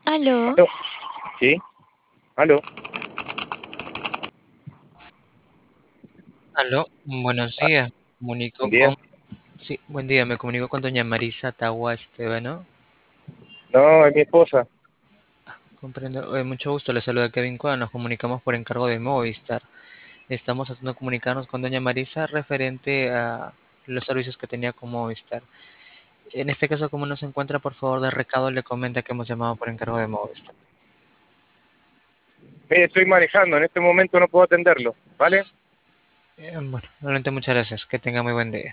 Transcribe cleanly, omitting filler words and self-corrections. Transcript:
Aló, Aló, sí, aló, aló, buenos días. buen Comunico día. con, sí, buen día, me comunico con doña Marisa Tagua Estebano. No, es mi esposa. Comprendo, mucho gusto, le saluda Kevin Cuadra, nos comunicamos por encargo de Movistar. Estamos tratando de comunicarnos con doña Marisa referente a los servicios que tenía con Movistar. En este caso, como no se encuentra, por favor, de recado le comenta que hemos llamado por encargo de Movistar. Mire, estoy manejando, en este momento no puedo atenderlo, ¿vale? Bueno, realmente muchas gracias, que tenga muy buen día.